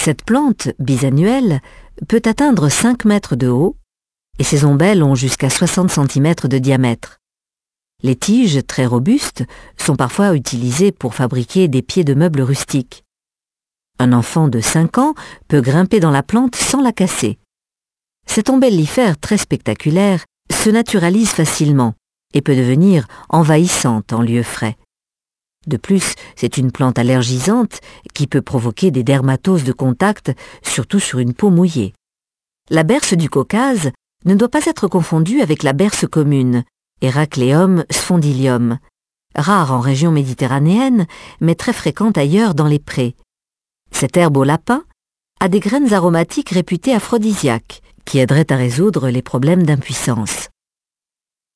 Cette plante, bisannuelle, peut atteindre 5 mètres de haut et ses ombelles ont jusqu'à 60 cm de diamètre. Les tiges, très robustes, sont parfois utilisées pour fabriquer des pieds de meubles rustiques. Un enfant de 5 ans peut grimper dans la plante sans la casser. Cette ombellifère très spectaculaire se naturalise facilement et peut devenir envahissante en lieu frais. De plus, c'est une plante allergisante qui peut provoquer des dermatoses de contact, surtout sur une peau mouillée. La berce du Caucase ne doit pas être confondue avec la berce commune, Heracleum spondylium, rare en région méditerranéenne, mais très fréquente ailleurs dans les prés. Cette herbe au lapin a des graines aromatiques réputées aphrodisiaques, qui aideraient à résoudre les problèmes d'impuissance.